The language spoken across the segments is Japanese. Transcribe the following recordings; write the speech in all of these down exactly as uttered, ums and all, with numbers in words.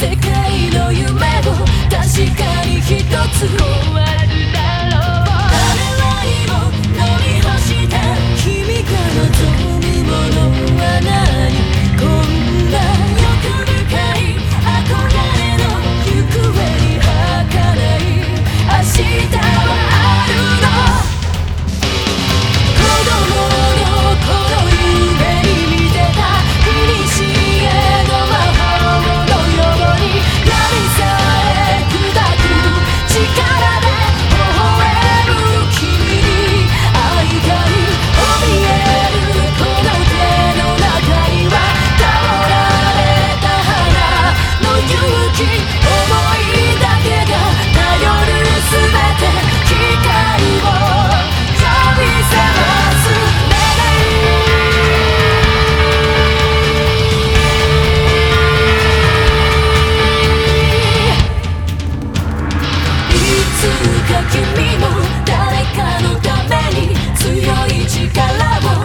世界の夢を確かに一つ壊すだろう。誰は今乗り干した君が望むものは何。こんな欲深い憧れの行方に儚い明日はあるの。子供の頃夢に見てた古えの魔法のように闇さえ砕く力で微笑む君に会いたい。怯えるこの手の中には倒られた花の勇気、想いだけが頼るすべて機械を呼び覚ます願い。いつか君も誰かのために強い力を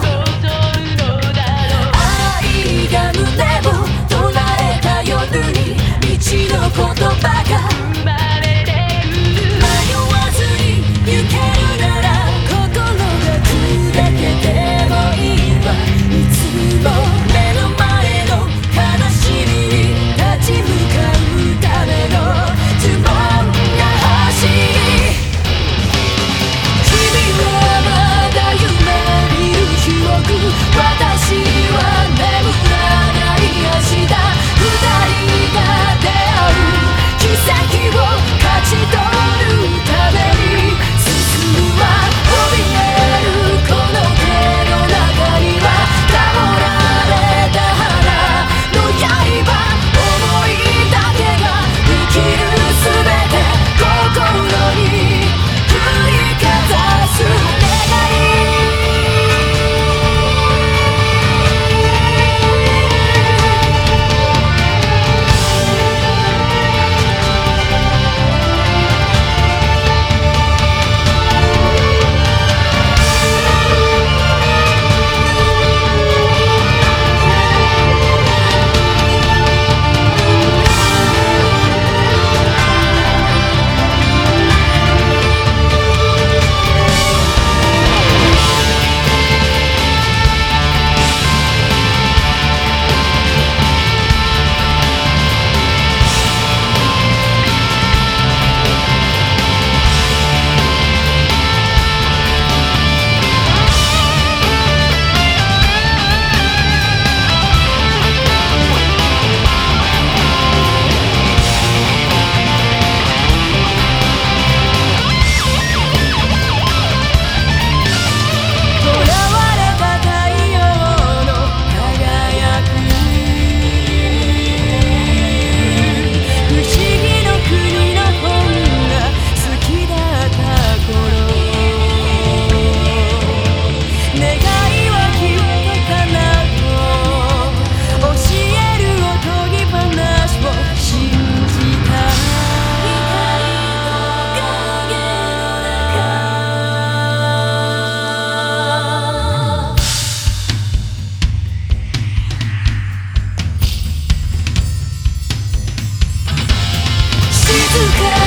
愛が胸を捉えた夜に道の言葉が生まれてくる。迷わずに行けるなら心が砕けてもいいわ。いつも目の前の悲しみに立ち向かうための呪文が欲しい。君はまだ夢見る記憶、私は眠らない明日。二人が出会う奇跡を勝ち取るために進むわ。怯えるこの手の中には倒られた花の刃、想いだけが生きるすべて心に振りかざす願い。静か